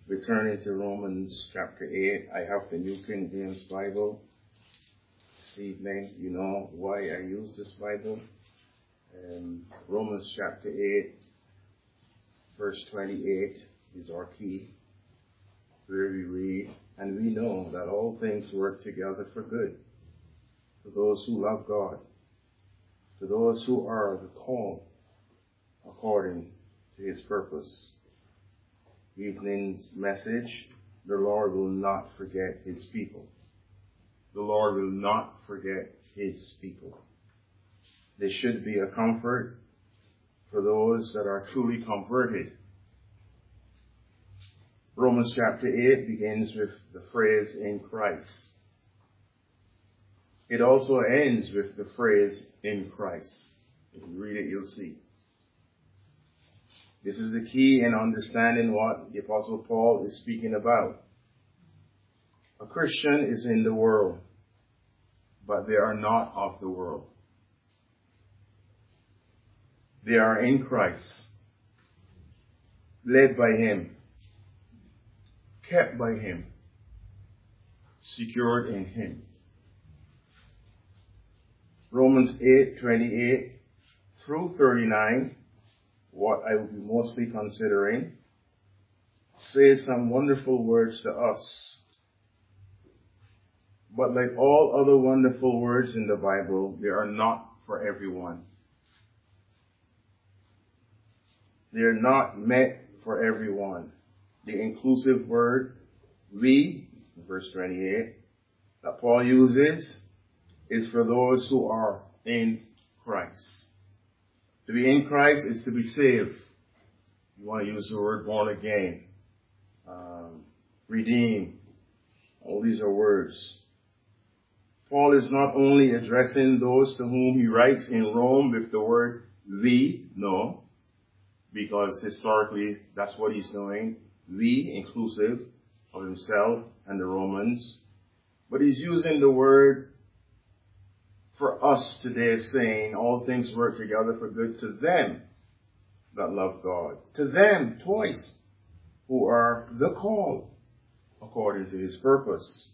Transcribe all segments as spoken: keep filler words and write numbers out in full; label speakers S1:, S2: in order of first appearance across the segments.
S1: We're turning to Romans chapter eight. I have the New King James Bible this evening. You know why I use this Bible. Um, Romans chapter eight, verse twenty-eight is our key, where we read, "And we know that all things work together for good, to those who love God, to those who are the called according to his purpose." Evening's message: the Lord will not forget his people. The Lord will not forget his people. There should be a comfort for those that are truly converted. Romans chapter eight begins with the phrase "in Christ." It also ends with the phrase "in Christ." If you read it, you'll see. This is the key in understanding what the Apostle Paul is speaking about. A Christian is in the world, but they are not of the world. They are in Christ, led by him, kept by him, secured in him. Romans eight, twenty-eight through thirty-nine, what I will be mostly considering, says some wonderful words to us. But like all other wonderful words in the Bible, they are not for everyone. They are not meant for everyone. The inclusive word "we," verse twenty-eight, that Paul uses is for those who are in Christ. To be in Christ is to be saved. You want to use the word born again, um, redeemed. All these are words. Paul is not only addressing those to whom he writes in Rome with the word "we," no, because historically that's what he's doing. We, inclusive of himself and the Romans. But he's using the word for us today, saying all things work together for good to them that love God. To them, twice, who are the called according to his purpose.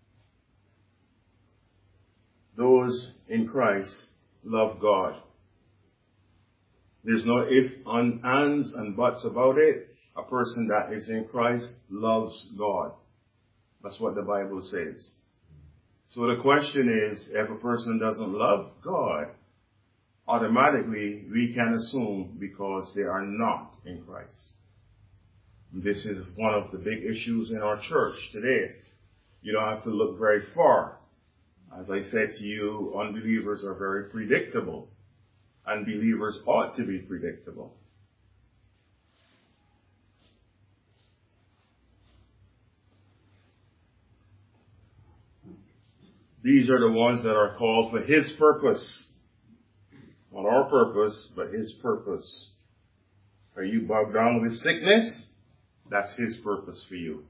S1: Those in Christ love God. There's no if, on, ands, and buts about it. A person that is in Christ loves God. That's what the Bible says. So the question is, if a person doesn't love God, automatically we can assume because they are not in Christ. This is one of the big issues in our church today. You don't have to look very far. As I said to you, unbelievers are very predictable, and believers ought to be predictable. These are the ones that are called for his purpose. Not our purpose, but his purpose. Are you bogged down with sickness? That's his purpose for you.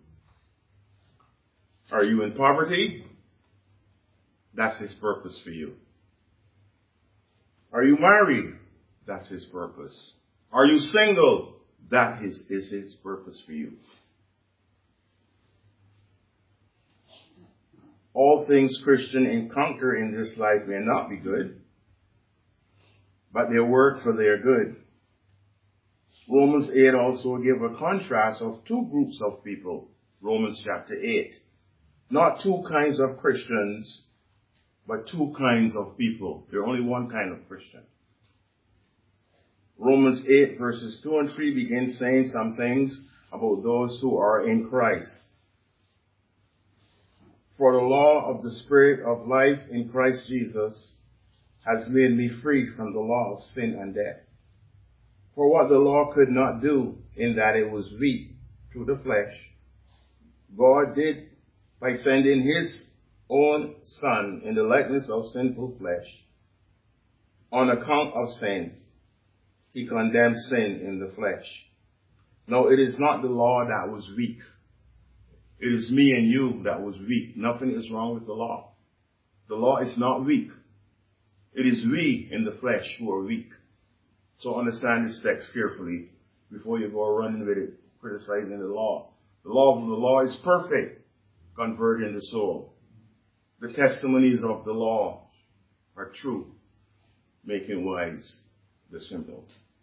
S1: Are you in poverty? That's his purpose for you. Are you married? That's his purpose. Are you single? That is, is his purpose for you. All things Christian encounter in this life may not be good, but they work for their good. Romans eight also gives a contrast of two groups of people. Romans chapter eight. Not two kinds of Christians, but two kinds of people. There's only one kind of Christian. Romans eight verses two and three begin saying some things about those who are in Christ. For the law of the Spirit of life in Christ Jesus has made me free from the law of sin and death. For what the law could not do, in that it was weak through the flesh, God did by sending his own Son in the likeness of sinful flesh. On account of sin, he condemned sin in the flesh. No, it is not the law that was weak. It is me and you that was weak. Nothing is wrong with the law. The law is not weak. It is we in the flesh who are weak. So understand this text carefully before you go running with it, criticizing the law. The law of the law is perfect, converting the soul. The testimonies of the law are true, making wise the simple.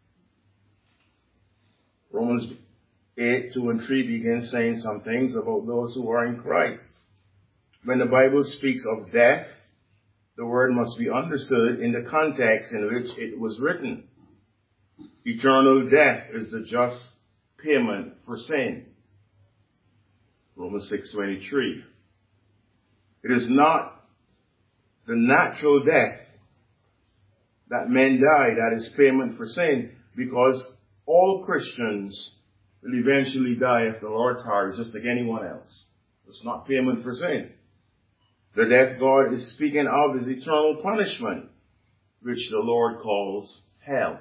S1: Romans eight, two and three begins saying some things about those who are in Christ. When the Bible speaks of death, the word must be understood in the context in which it was written. Eternal death is the just payment for sin. Romans six twenty-three. It is not the natural death that men die that is payment for sin, because all Christians will eventually die if the Lord tarries, just like anyone else. It's not payment for sin. The death God is speaking of is eternal punishment, which the Lord calls hell.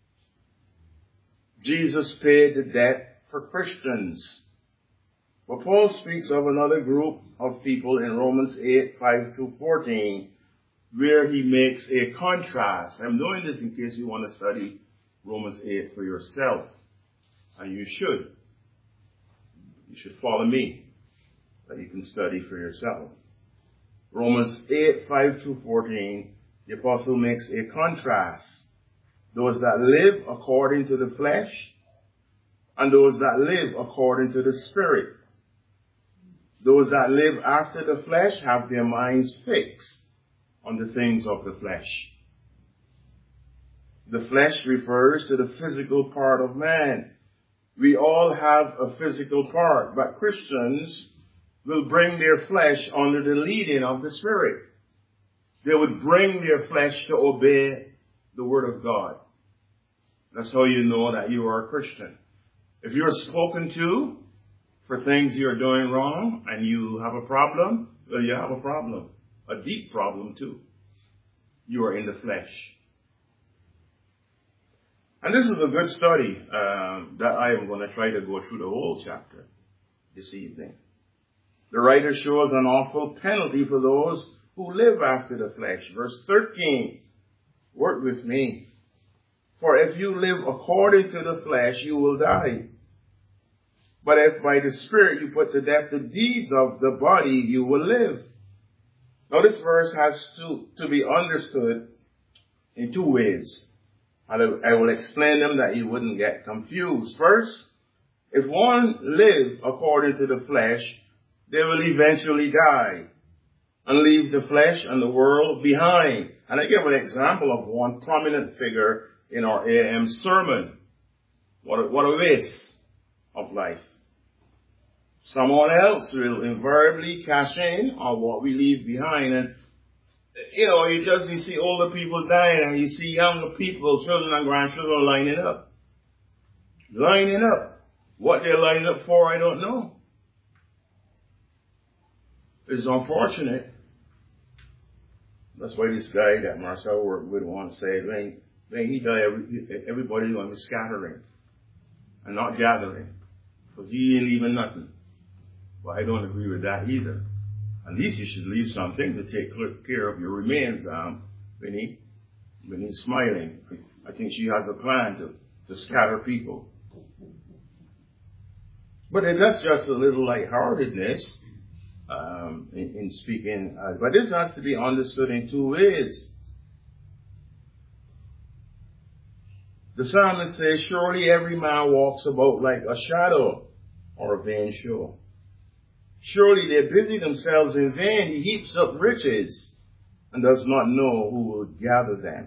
S1: Jesus paid the debt for Christians. But Paul speaks of another group of people in Romans eight, five through fourteen, where he makes a contrast. I'm doing this in case you want to study Romans eight for yourself. And you should. You should follow me, that you can study for yourself. Romans eight, five through fourteen, the apostle makes a contrast. Those that live according to the flesh and those that live according to the Spirit. Those that live after the flesh have their minds fixed on the things of the flesh. The flesh refers to the physical part of man. We all have a physical part, but Christians will bring their flesh under the leading of the Spirit. They would bring their flesh to obey the Word of God. That's how you know that you are a Christian. If you're spoken to for things you're doing wrong and you have a problem, well, you have a problem. A deep problem too. You are in the flesh. And this is a good study um, that I am going to try to go through the whole chapter this evening. The writer shows an awful penalty for those who live after the flesh. Verse thirteen, work with me. For if you live according to the flesh, you will die. But if by the Spirit you put to death the deeds of the body, you will live. Now this verse has to, to be understood in two ways. I will explain them that you wouldn't get confused. First, if one live according to the flesh, they will eventually die and leave the flesh and the world behind. And I give an example of one prominent figure in our A M sermon. What a, what a waste of life. Someone else will invariably cash in on what we leave behind. And, you know, you just you see older people dying and you see younger people, children and grandchildren lining up. Lining up. What they're lining up for, I don't know. It's unfortunate. That's why this guy that Marcel worked with once said, when, when he died, every, everybody's going to be scattering and not gathering, because he ain't leaving nothing. Well, I don't agree with that either. At least you should leave something to take care of your remains, um, when he, when he's smiling. I think she has a plan to, to scatter people. But that's just a little lightheartedness, um, in, in speaking. Uh, but this has to be understood in two ways. The psalmist says, surely every man walks about like a shadow or a vain show. Surely they busy themselves in vain. He heaps up riches and does not know who will gather them.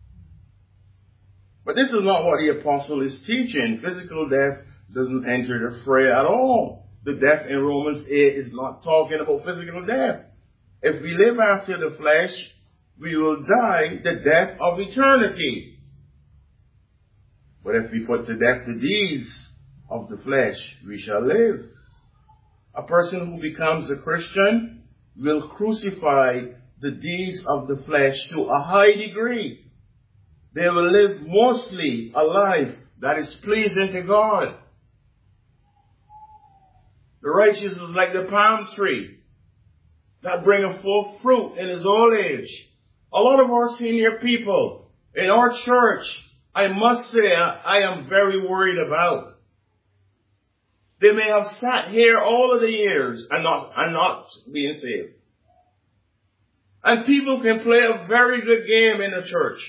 S1: But this is not what the apostle is teaching. Physical death doesn't enter the fray at all. The death in Romans eight is not talking about physical death. If we live after the flesh, we will die the death of eternity. But if we put to death the deeds of the flesh, we shall live. A person who becomes a Christian will crucify the deeds of the flesh to a high degree. They will live mostly a life that is pleasing to God. The righteous is like the palm tree that bringeth forth fruit in his old age. A lot of our senior people in our church, I must say, I am very worried about. They may have sat here all of the years and not, and not being saved. And people can play a very good game in the church.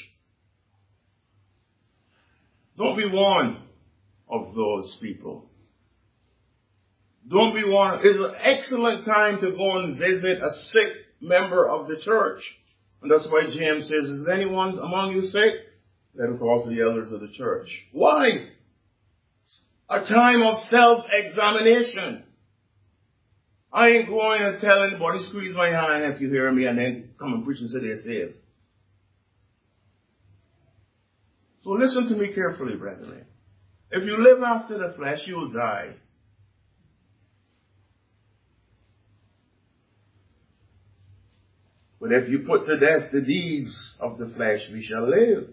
S1: Don't be one of those people. Don't be one. It's an excellent time to go and visit a sick member of the church. And that's why James says, is anyone among you sick? Let him call for the elders of the church. Why? A time of self-examination. I ain't going and tell anybody, squeeze my hand if you hear me, and then come and preach and say they're saved. So listen to me carefully, brethren. If you live after the flesh, you will die. But if you put to death the deeds of the flesh, we shall live.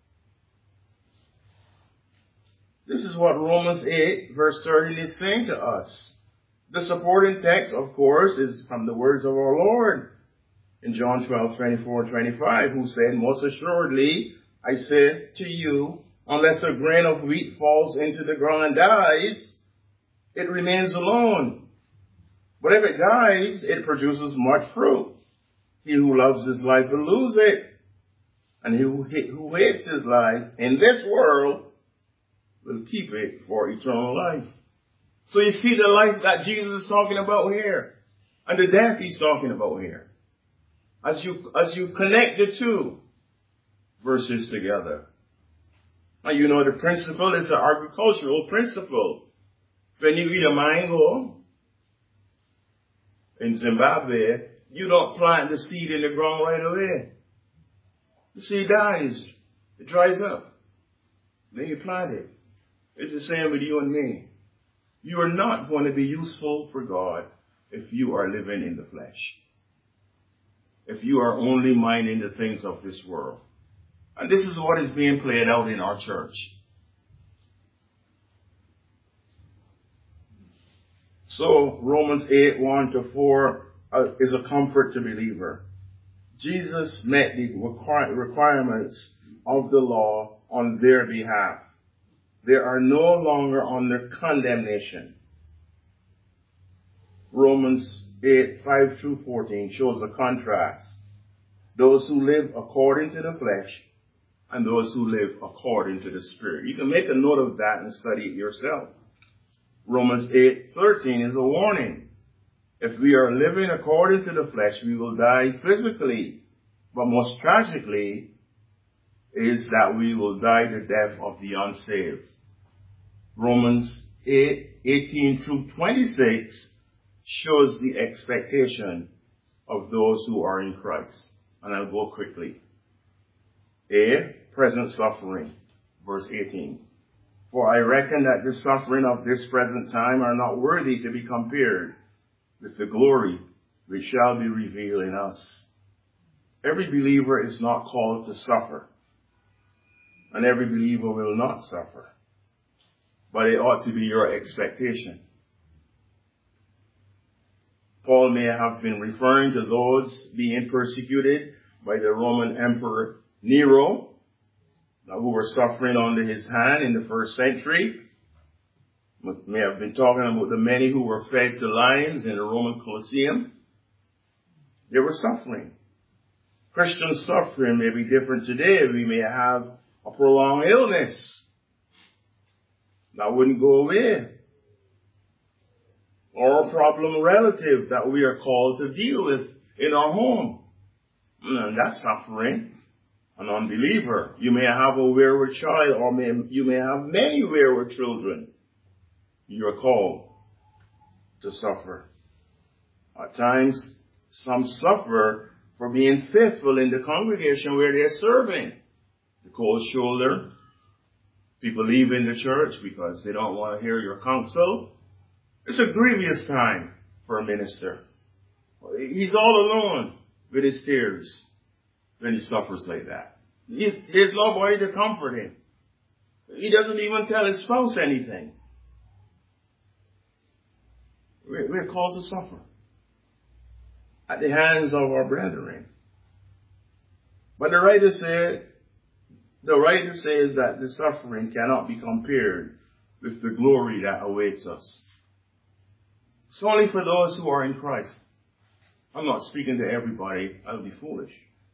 S1: This is what Romans eight, verse thirteen is saying to us. The supporting text, of course, is from the words of our Lord in John twelve, twenty-four, twenty-five, who said, most assuredly, I say to you, unless a grain of wheat falls into the ground and dies, it remains alone. But if it dies, it produces much fruit. He who loves his life will lose it. And he who hates his life in this world will keep it for eternal life. So you see the life that Jesus is talking about here, and the death he's talking about here. As you, as you connect the two verses together. Now you know the principle is the agricultural principle. When you eat a mango in Zimbabwe, you don't plant the seed in the ground right away. The seed dies. It dries up. Then you plant it. It's the same with you and me. You are not going to be useful for God if you are living in the flesh. If you are only minding the things of this world. And this is what is being played out in our church. So Romans eight, one to four uh, is a comfort to believer. Jesus met the requir- requirements of the law on their behalf. They are no longer under condemnation. Romans eight, five through fourteen shows a contrast. Those who live according to the flesh and those who live according to the Spirit. You can make a note of that and study it yourself. Romans eight, thirteen is a warning. If we are living according to the flesh, we will die physically. But most tragically is that we will die the death of the unsaved. Romans eight, eighteen through twenty-six shows the expectation of those who are in Christ. And I'll go quickly. A, present suffering, verse eighteen. For I reckon that the suffering of this present time are not worthy to be compared with the glory which shall be revealed in us. Every believer is not called to suffer, and every believer will not suffer. But it ought to be your expectation. Paul may have been referring to those being persecuted by the Roman Emperor Nero, who were suffering under his hand in the first century. May have been talking about the many who were fed to lions in the Roman Colosseum. They were suffering. Christian suffering may be different today. We may have a prolonged illness that wouldn't go away, or a problem relative that we are called to deal with in our home. And that's suffering. An unbeliever. You may have a wayward child, or may, you may have many wayward children. You are called to suffer. At times, some suffer for being faithful in the congregation where they are serving. The cold shoulder. People leave in the church because they don't want to hear your counsel. It's a grievous time for a minister. He's all alone with his tears when he suffers like that. He's, there's nobody to comfort him. He doesn't even tell his spouse anything. We're, we're called to suffer at the hands of our brethren. But the writer said, the writer says that the suffering cannot be compared with the glory that awaits us. It's only for those who are in Christ. I'm not speaking to everybody. I'll be foolish.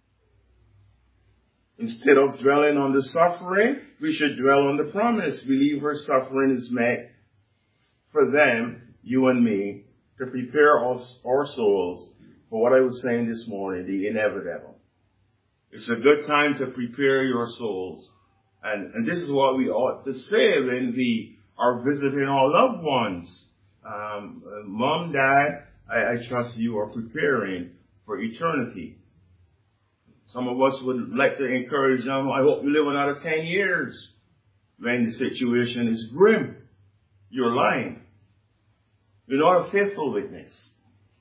S1: Instead of dwelling on the suffering, we should dwell on the promise. Believers' suffering is meant for them, you and me, to prepare us, our souls for what I was saying this morning, the inevitable. It's a good time to prepare your souls. And, and this is what we ought to say when we are visiting our loved ones. Um, uh, Mom, Dad, I, I trust you are preparing for eternity. Some of us would like to encourage them, I hope you live another ten years. When the situation is grim, you're lying. You're not a faithful witness.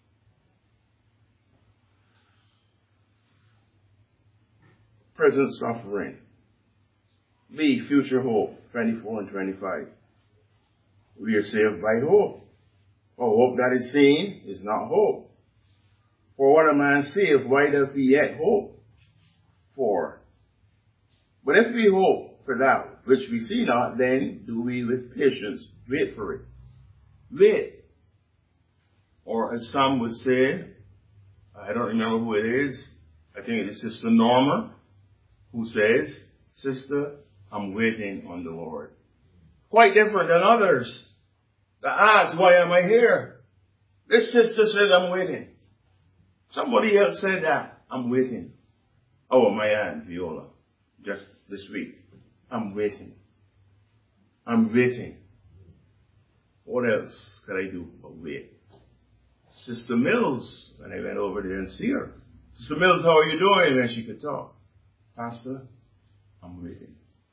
S1: Present suffering. B, future hope, twenty-four and twenty-five. We are saved by hope. For hope that is seen is not hope. For what a man saith, why doth he yet hope for? But if we hope for that which we see not, then do we with patience wait for it. Wait. Or as some would say, I don't remember who it is, I think it is Sister Norma, who says, Sister, I'm waiting on the Lord. Quite different than others that ask, why am I here? This sister says, I'm waiting. Somebody else said that, I'm waiting. Oh, my Aunt Viola, just this week, I'm waiting. I'm waiting. What else could I do but wait? Sister Mills, when I went over there and see her, Sister Mills, how are you doing? And she could talk. Pastor, I'm waiting.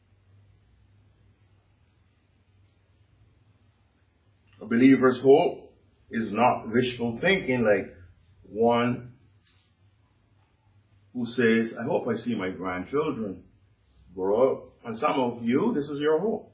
S1: A believer's hope is not wishful thinking like one who says, I hope I see my grandchildren grow up. And some of you, this is your hope.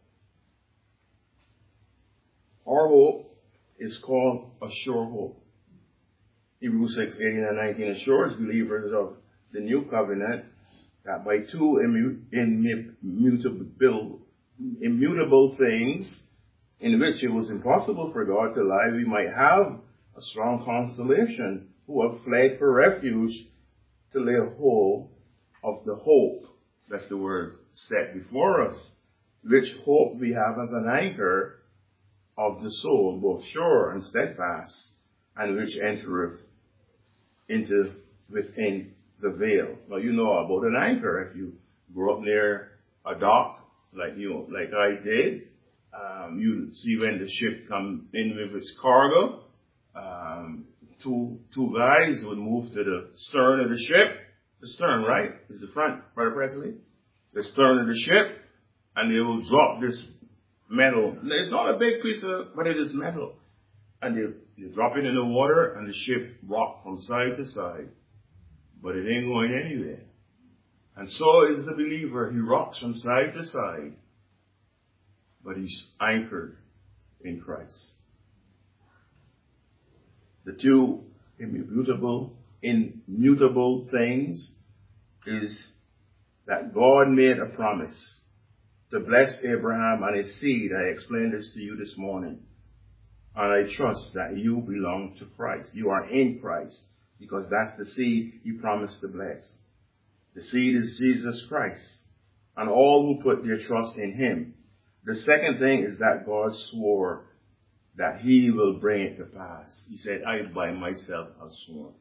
S1: Our hope is called a sure hope. Hebrews six, eighteen and nineteen assures believers of the new covenant that by two immutable, immutable things in which it was impossible for God to lie, we might have a strong consolation who have fled for refuge to lay hold of the hope, that's the word, set before us, which hope we have as an anchor of the soul, both sure and steadfast, and which entereth into within the veil. Now you know about an anchor. If you grew up near a dock, like you, like I did, um, you see when the ship come in with its cargo, um, two two guys would move to the stern of the ship. The stern, right, is the front, Brother Presley. The stern of the ship, and they will drop this metal. It's not a big piece of, but it is metal. And they, they drop it in the water, and the ship rock from side to side. But it ain't going anywhere. And so is the believer. He rocks from side to side, but he's anchored in Christ. The two immutable, immutable things is that God made a promise to bless Abraham and his seed. I explained this to you this morning. And I trust that you belong to Christ. You are in Christ because that's the seed he promised to bless. The seed is Jesus Christ and all who put their trust in him. The second thing is that God swore that he will bring it to pass. He said, I by myself have sworn.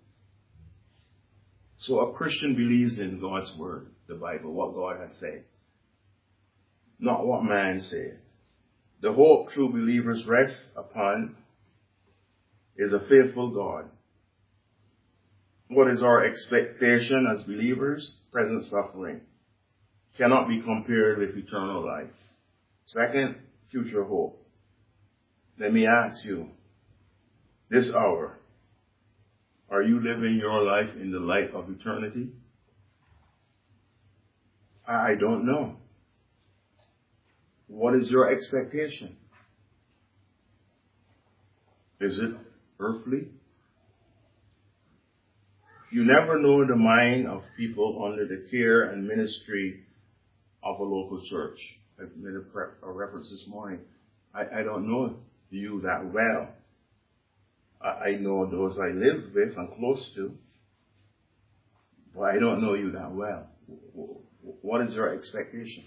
S1: So a Christian believes in God's word, the Bible, what God has said, not what man said. The hope true believers rest upon is a faithful God. What is our expectation as believers? Present suffering cannot be compared with eternal life. Second, future hope. Let me ask you, this hour, are you living your life in the light of eternity? I don't know. What is your expectation? Is it earthly? You never know the mind of people under the care and ministry of a local church. I made a, a reference this morning. I, I don't know you that well. I, I know those I live with and close to, but I don't know you that well. What is your expectation?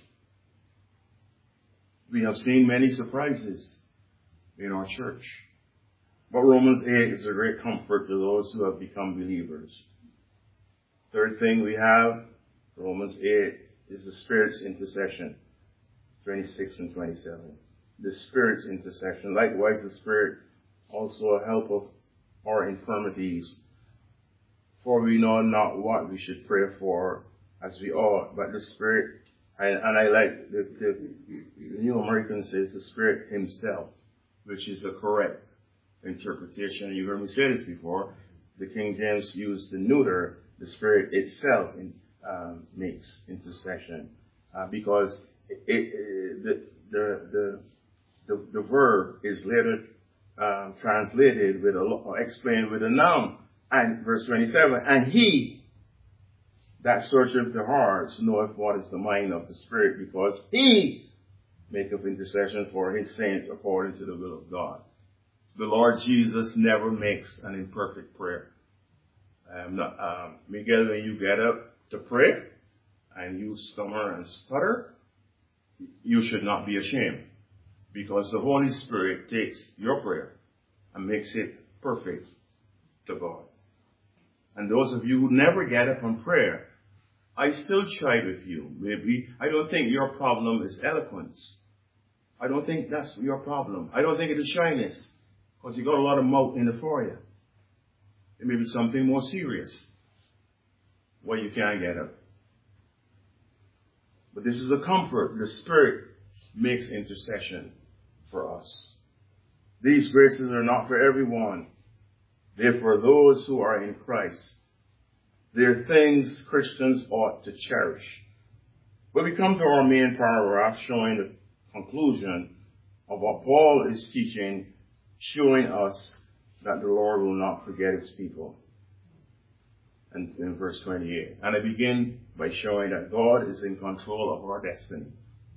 S1: We have seen many surprises in our church. But Romans eight is a great comfort to those who have become believers. Third thing we have, Romans eight, is the Spirit's intercession, twenty-six and twenty-seven. The Spirit's intercession. Likewise, the Spirit also help of our infirmities. For we know not what we should pray for as we ought, but the Spirit, and, and I like the, the, the New American says the Spirit himself, which is a correct interpretation. You heard me say this before. The King James used the neuter, the Spirit itself in, um, makes intercession, uh, because it, it, the, the, the, the, the verb is later um, translated with a, or explained with a noun. And verse twenty-seven, and he that searcheth the hearts knoweth what is the mind of the Spirit, because he maketh intercession for his saints according to the will of God. The Lord Jesus never makes an imperfect prayer. Um, not, um, Miguel, when you get up to pray and you stammer and stutter, you should not be ashamed, because the Holy Spirit takes your prayer and makes it perfect to God. And those of you who never get up on prayer, I still chide with you. Maybe I don't think your problem is eloquence. I don't think that's your problem. I don't think it is shyness, because you got a lot of mouth in the foyer. It may be something more serious where you can't get up. But this is a comfort. The Spirit makes intercession for us. These graces are not for everyone. They're for those who are in Christ. They're things Christians ought to cherish. But we come to our main paragraph showing the conclusion of what Paul is teaching, showing us that the Lord will not forget his people. And in verse twenty-eight. And I begin by showing that God is in control of our destiny.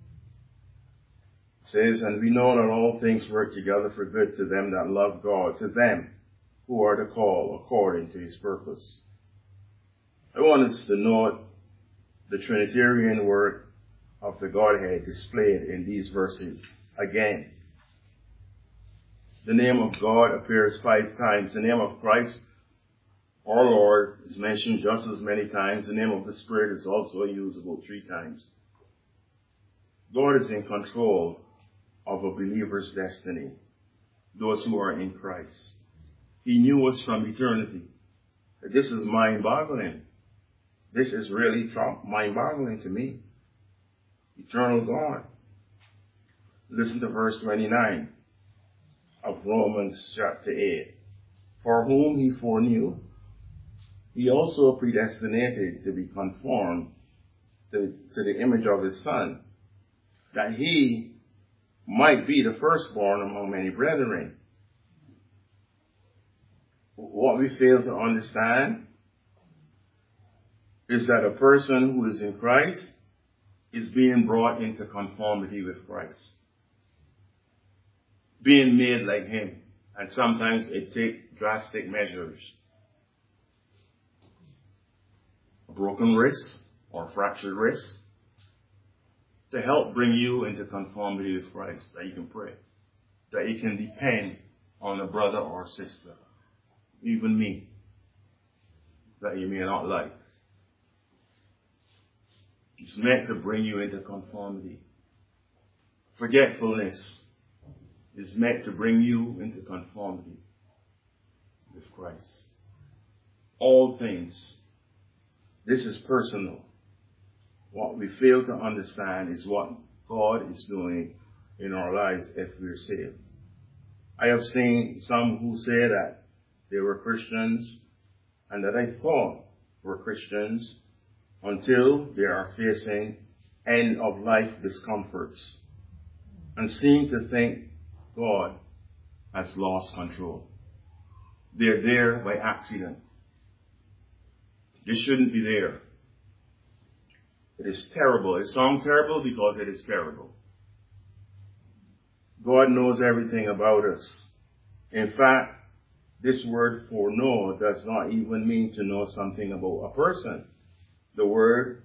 S1: It says, and we know that all things work together for good to them that love God, to them who are the called according to his purpose. I want us to note the Trinitarian work of the Godhead displayed in these verses again. The name of God appears five times. The name of Christ, our Lord, is mentioned just as many times. The name of the Spirit is also used about three times. God is in control of a believer's destiny, those who are in Christ. He knew us from eternity. This is mind-boggling. This is really mind-boggling to me. Eternal God. Listen to verse twenty-nine of Romans chapter eight. For whom he foreknew, he also predestinated to be conformed to, to the image of his Son, that he might be the firstborn among many brethren. What we fail to understand is that a person who is in Christ is being brought into conformity with Christ, being made like him. And sometimes it takes drastic measures. A broken wrist or fractured wrist to help bring you into conformity with Christ, that you can pray, that you can depend on a brother or sister, even me, that you may not like. It's meant to bring you into conformity. Forgetfulness is meant to bring you into conformity with Christ. All things. This is personal. What we fail to understand is what God is doing in our lives if we're saved. I have seen some who say that they were Christians and that I thought were Christians until they are facing end of life discomforts and seem to think God has lost control. They're there by accident. They shouldn't be there. It is terrible. It sounds terrible because it is terrible. God knows everything about us. In fact, this word foreknow does not even mean to know something about a person. The word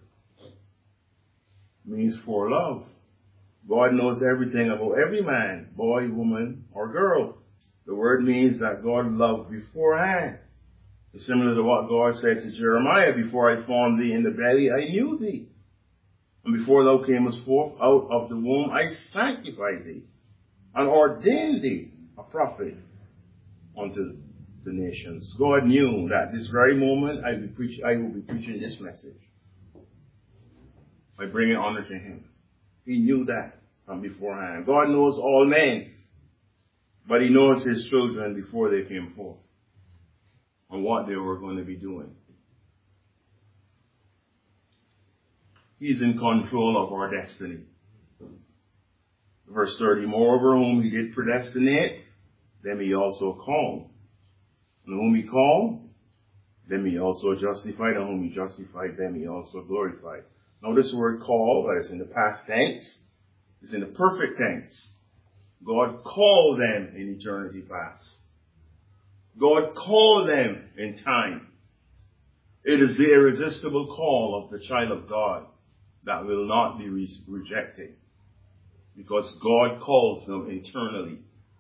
S1: means for love. God knows everything about every man, boy, woman, or girl. The word means that God loved beforehand. It's similar to what God said to Jeremiah, before I formed thee in the belly, I knew thee. And before thou camest forth out of the womb, I sanctified thee and ordained thee a prophet unto the nations. God knew that this very moment I will, preach, I will be preaching this message by bringing honor to him. He knew that from beforehand. God knows all men, but he knows his children before they came forth and what they were going to be doing. He's in control of our destiny. Verse thirty, moreover, whom he did predestinate, them he also called. And whom he called, them he also justified. And whom he justified, them he also glorified. Now this word call, that is in the past tense, is in the perfect tense. God called them in eternity past. God called them in time. It is the irresistible call of the child of God that will not be re- rejected, because God calls them eternally.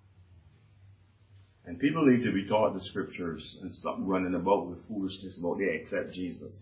S1: And people need to be taught the scriptures and stop running about with foolishness about they accept Jesus.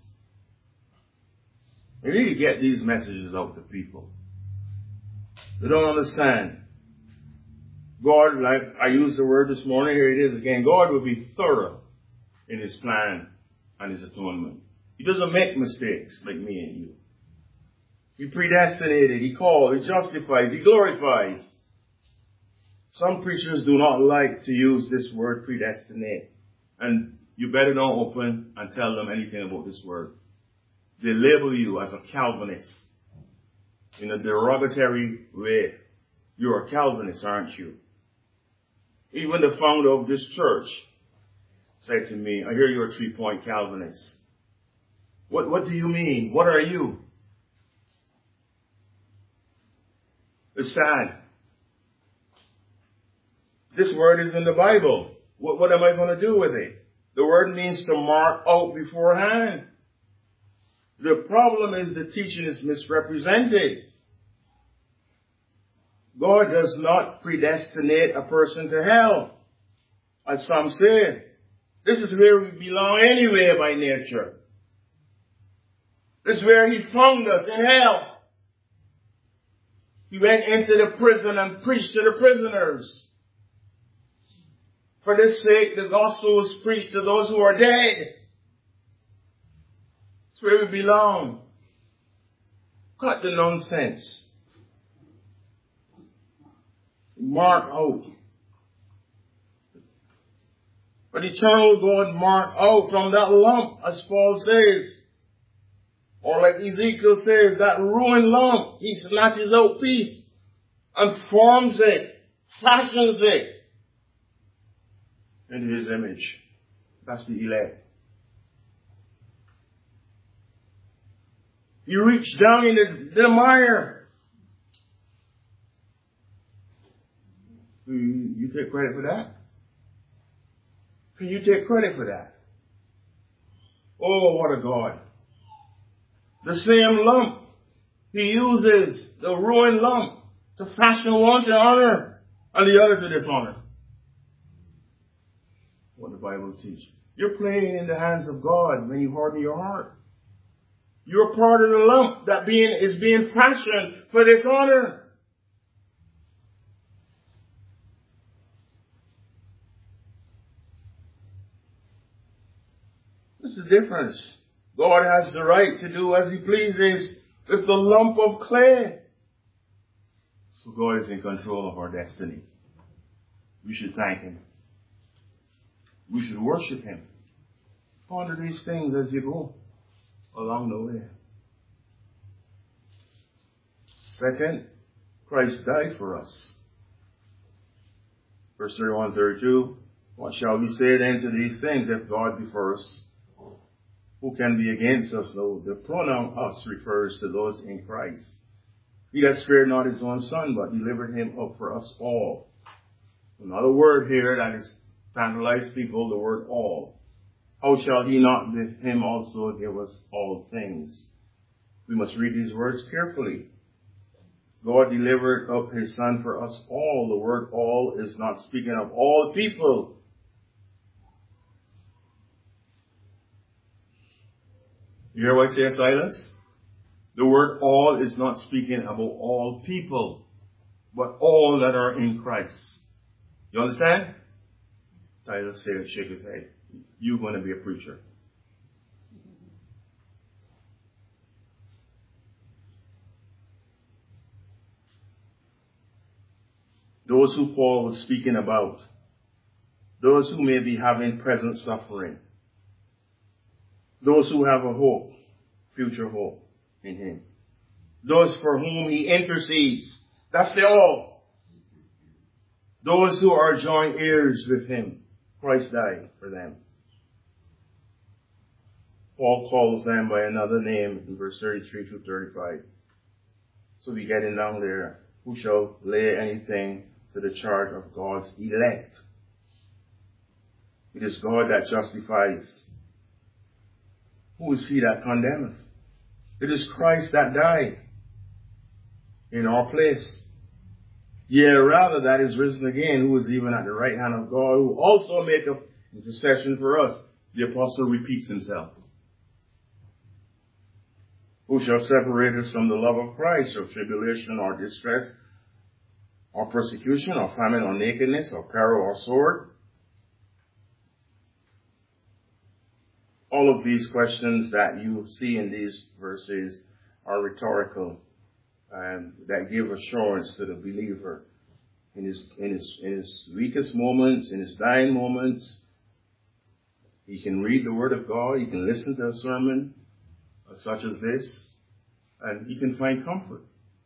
S1: We need to get these messages out to people. They don't understand. God, like I used the word this morning, here it is again, God will be thorough in his plan and his atonement. He doesn't make mistakes like me and you. He predestinated, he called, he justifies, he glorifies. Some preachers do not like to use this word predestinate. And you better don't open and tell them anything about this word. They label you as a Calvinist in a derogatory way. You're a Calvinist, aren't you? Even the founder of this church said to me, I hear you're a three-point Calvinist. What, what do you mean? What are you? It's sad. This word is in the Bible. What, what am I going to do with it? The word means to mark out beforehand. The problem is the teaching is misrepresented. God does not predestinate a person to hell, as some say. This is where we belong anyway by nature. This is where he found us, in hell. He went into the prison and preached to the prisoners. For this sake, the gospel was preached to those who are dead. It's where we belong. Cut the nonsense. Mark out. But eternal God marked out from that lump, as Paul says. Or like Ezekiel says, that ruined lump, he snatches out peace and forms it, fashions it into his image. That's the elect. You reach down in the, the mire. You, you take credit for that? Can you take credit for that? Oh, what a God. The same lump he uses, the ruined lump, to fashion one to honor and the other to dishonor. What the Bible teaches. You're playing in the hands of God when you harden your heart. You're part of the lump that being is being fashioned for dishonor. What's the difference? God has the right to do as he pleases with the lump of clay. So God is in control of our destiny. We should thank him. We should worship him. Ponder these things as you go along the way. Second, Christ died for us. Verse thirty-one, thirty-two. What shall we say then to these things? If God be for us, who can be against us? Though the pronoun us refers to those in Christ. He that spared not his own son, but delivered him up for us all. Another word here that is tantalize people, the word all. How shall he not with him also give us all things? We must read these words carefully. God delivered up his son for us all. The word all is not speaking of all people. You hear what I say, Silas? The word all is not speaking about all people, but all that are in Christ. You understand? Silas said, shake his head. You're going to be a preacher. Those who Paul was speaking about, those who may be having present suffering, those who have a hope, future hope in him, those for whom he intercedes, that's the all. Those who are joint heirs with him, Christ died for them. Paul calls them by another name in verse thirty-three to thirty-five. So we get in down there. Who shall lay anything to the charge of God's elect? It is God that justifies. Who is he that condemneth? It is Christ that died in our place. Yea, rather that is risen again, who is even at the right hand of God, who also maketh intercession for us. The apostle repeats himself. Who shall separate us from the love of Christ, or tribulation, or distress, or persecution, or famine, or nakedness, or peril, or sword? All of these questions that you see in these verses are rhetorical, and that give assurance to the believer in his, in his, in his weakest moments, in his dying moments. He can read the Word of God, he can listen to a sermon such as this, and he can find comfort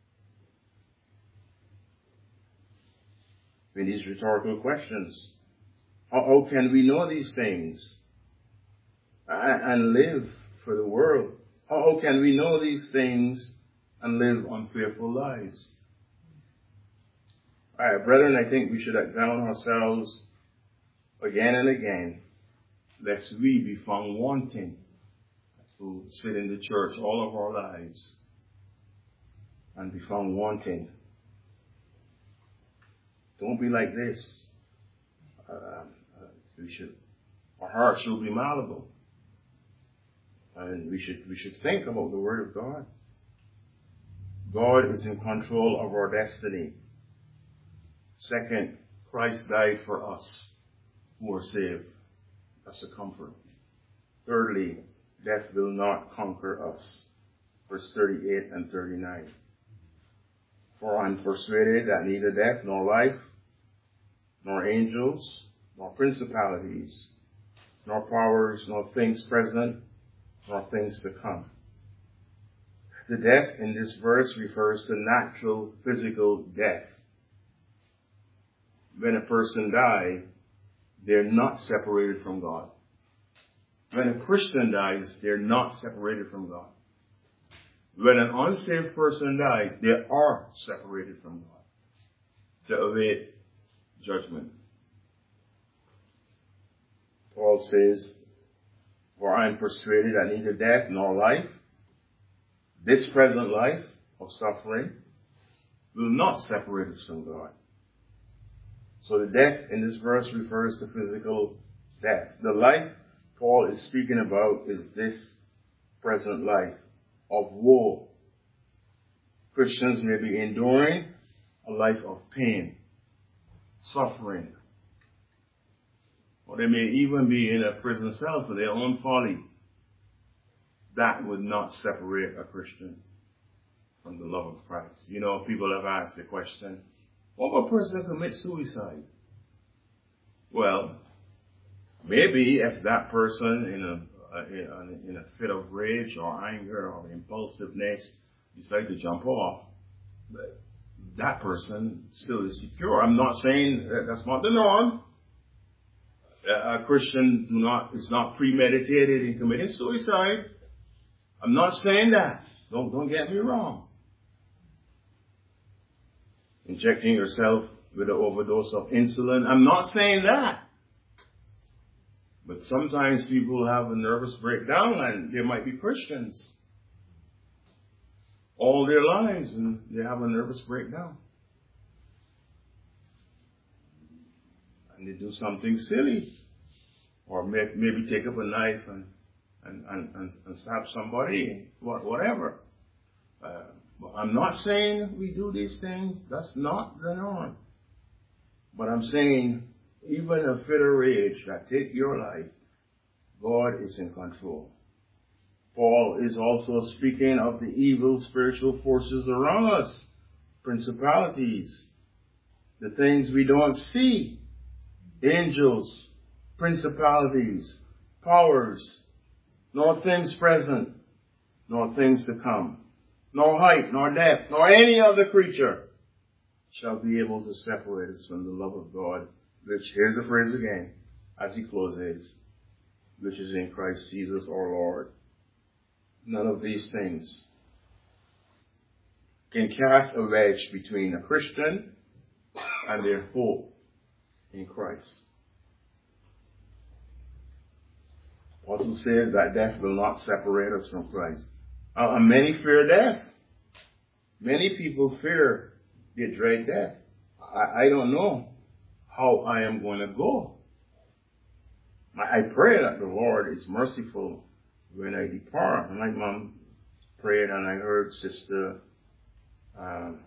S1: in these rhetorical questions. How, how can we know these things and, and live for the world? How, how can we know these things and live unfaithful lives? All right, brethren, I think we should examine ourselves again and again, lest we be found wanting to sit in the church all of our lives and be found wanting. Don't be like this. Uh, uh, we should, our hearts should be malleable, and we should we should think about the Word of God. God is in control of our destiny. Second, Christ died for us who are saved. That's a comfort. Thirdly, death will not conquer us. Verse thirty-eight and thirty-nine. For I am persuaded that neither death nor life, nor angels, nor principalities, nor powers, nor things present, nor things to come. The death in this verse refers to natural physical death. When a person dies, they're not separated from God. When a Christian dies, they're not separated from God. When an unsaved person dies, they are separated from God to await judgment. Paul says, for I am persuaded that neither death nor life, this present life of suffering, will not separate us from God. So the death in this verse refers to physical death. The life Paul is speaking about is this present life of woe. Christians may be enduring a life of pain, suffering, or they may even be in a prison cell for their own folly. That would not separate a Christian from the love of Christ. You know, people have asked the question, what if a person commits suicide? Well, maybe if that person in a in a fit of rage or anger or impulsiveness decide to jump off, that person still is secure. I'm not saying that that's not the norm. A Christian do not is not premeditated in committing suicide. I'm not saying that. Don't don't get me wrong. Injecting yourself with an overdose of insulin, I'm not saying that. But sometimes people have a nervous breakdown, and they might be Christians all their lives, and they have a nervous breakdown. And they do something silly, or may, maybe take up a knife and and, and, and, and stab somebody, whatever. Uh, but I'm not saying we do these things. That's not the norm. But I'm saying even a fit of rage that take your life, God is in control. Paul is also speaking of the evil spiritual forces around us, principalities, the things we don't see, angels, principalities, powers, nor things present, nor things to come, nor height, nor depth, nor any other creature shall be able to separate us from the love of God, which, here's the phrase again, as he closes, which is in Christ Jesus our Lord. None of these things can cast a wedge between a Christian and their hope in Christ. Apostle says that death will not separate us from Christ. Uh, and many fear death. Many people fear, they dread death. I, I don't know how I am going to go. I, I pray that the Lord is merciful when I depart. My mom prayed, and I heard Sister, um,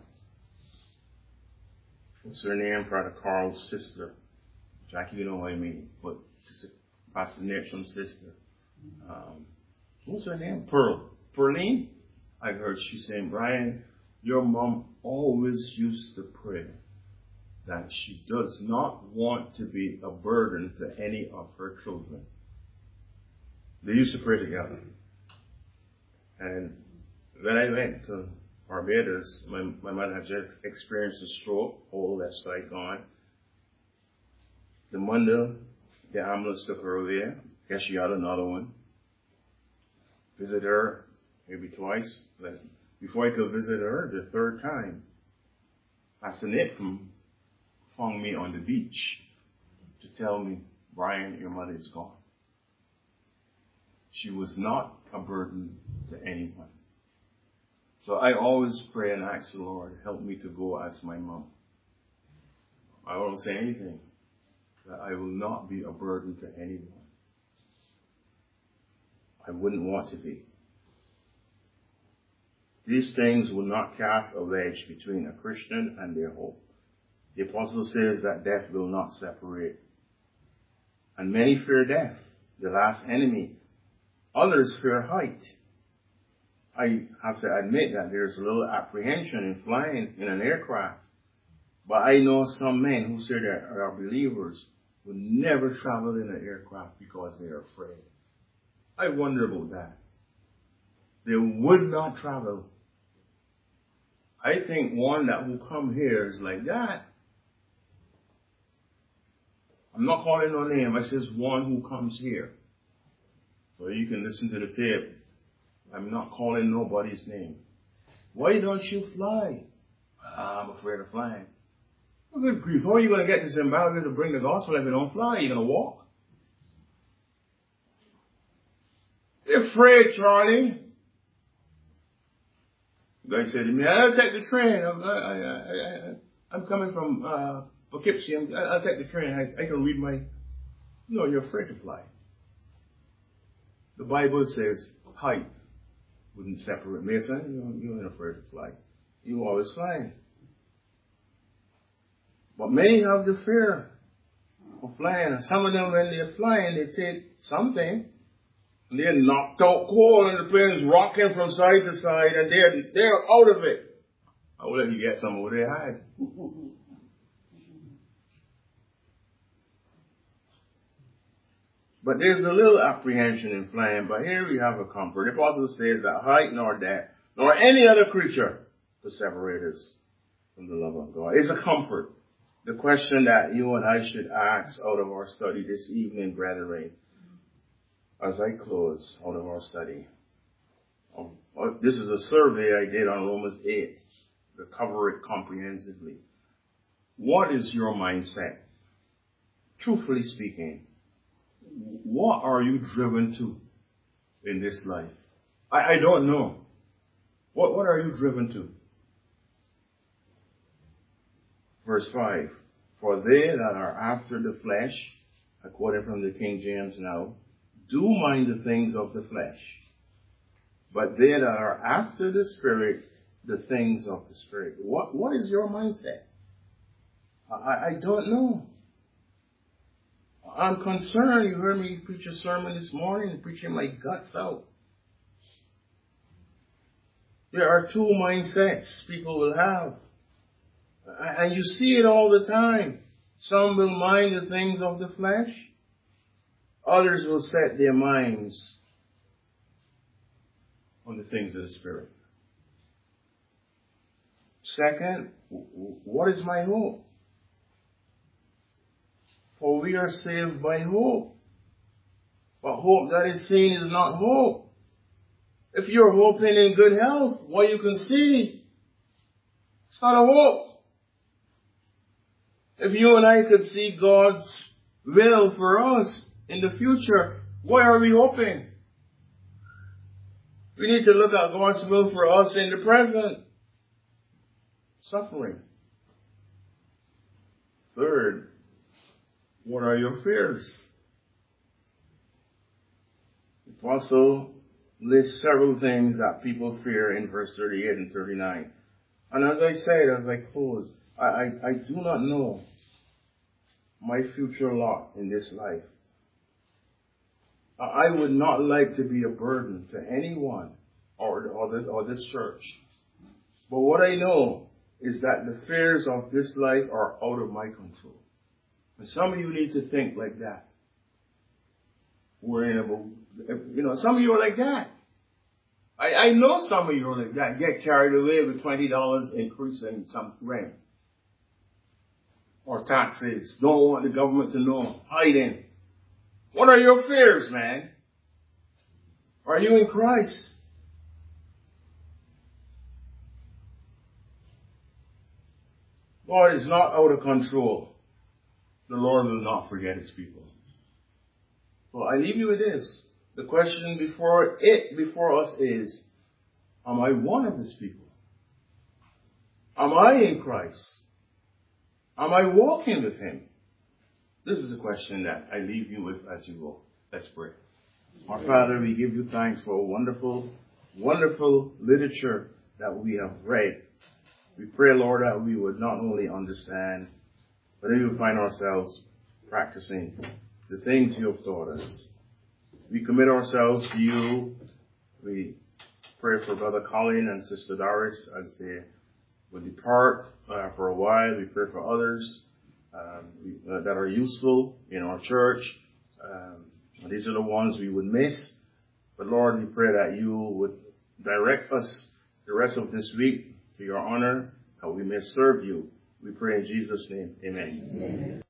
S1: what's her name? Brother Carl's sister. Jackie, you know what I mean. But Sister Pastor Nelson's sister. Um, what's her name? Pearl. Pearline? I heard she saying, Brian, your mom always used to pray that she does not want to be a burden to any of her children. They used to pray together. And when I went to Barbados, my, my mother had just experienced a stroke, whole left side gone. The Monday, the ambulance took her away. Guess she had another one. Visit her maybe twice. But before I could visit her the third time, Pastor Nitcom found me on the beach to tell me, Brian, your mother is gone. She was not a burden to anyone. So I always pray and ask the Lord, help me to go as my mom. I won't say anything, that I will not be a burden to anyone. I wouldn't want to be. These things will not cast a wedge between a Christian and their hope. The apostle says that death will not separate. And many fear death, the last enemy. Others fear height. I have to admit that there's a little apprehension in flying in an aircraft. But I know some men who say that are believers will never travel in an aircraft because they are afraid. I wonder about that. They would not travel. I think one that will come here is like that. I'm not calling no name. I says one who comes here. So you can listen to the tape. I'm not calling nobody's name. Why don't you fly? I'm afraid of flying. Well, good grief. How are you going to get to Zimbabwe to bring the gospel if you don't fly? You're going to walk? They're afraid, Charlie. The guy said to me, I'll take the train. I'm, I, I, I, I'm coming from uh, Poughkeepsie. I'm, I'll take the train. I, I can read my... No, you're afraid to fly. The Bible says height wouldn't separate. Mason, you ain't afraid to fly. You always flying. But many have the fear of flying. And some of them, when they're flying, they take something, and they're knocked out cold, and the plane's rocking from side to side, and they're, they're out of it. I will let you get some over there hide. But there's a little apprehension in flying, but here we have a comfort. The apostle says that height nor depth, nor any other creature to separate us from the love of God. It's a comfort. The question that you and I should ask out of our study this evening, brethren, as I close out of our study. Um, this is a survey I did on Romans eight to cover it comprehensively. What is your mindset? Truthfully speaking, what are you driven to in this life? I, I don't know. What, what are you driven to? Verse five. For they that are after the flesh, I quote it from the King James now, do mind the things of the flesh. But they that are after the Spirit, the things of the Spirit. What, what is your mindset? I, I don't know. I'm concerned. You heard me preach a sermon this morning, preaching my guts out. There are two mindsets people will have. And you see it all the time. Some will mind the things of the flesh. Others will set their minds on the things of the Spirit. Second, what is my hope? For we are saved by hope. But hope that is seen is not hope. If you're hoping in good health, what you can see, it's not a hope. If you and I could see God's will for us in the future, what are we hoping? We need to look at God's will for us in the present. Suffering. Third, what are your fears? The apostle lists several things that people fear in verse thirty-eight and thirty-nine. And as I said, as I close, I, I, I do not know my future lot in this life. I would not like to be a burden to anyone or, or, the, or this church. But what I know is that the fears of this life are out of my control. And some of you need to think like that. Worrying about, you know, some of you are like that. I, I know some of you are like that. Get carried away with twenty dollars increase in some rent. Or taxes. Don't want the government to know. Hiding. What are your fears, man? Are you in Christ? God is not out of control. The Lord will not forget his people. So I leave you with this. The question before it, before us is, am I one of his people? Am I in Christ? Am I walking with him? This is the question that I leave you with as you go. Let's pray. Our Father, we give you thanks for a wonderful, wonderful literature that we have read. We pray, Lord, that we would not only understand, but that we would find ourselves practicing the things you have taught us. We commit ourselves to you. We pray for Brother Colin and Sister Doris as they will depart uh, for a while. We pray for others um, we, uh, that are useful in our church. Um, these are the ones we would miss. But Lord, we pray that you would direct us the rest of this week to your honor, that we may serve you. We pray in Jesus' name. Amen. Amen.